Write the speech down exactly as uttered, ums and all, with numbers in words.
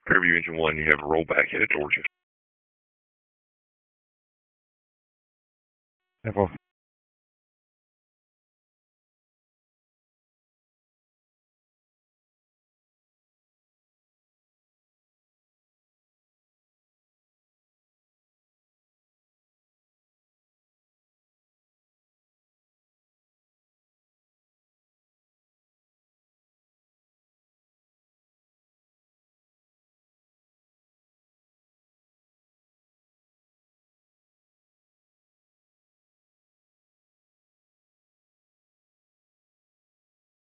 Fairview Engine one, you have a rollback headed towards you. Echo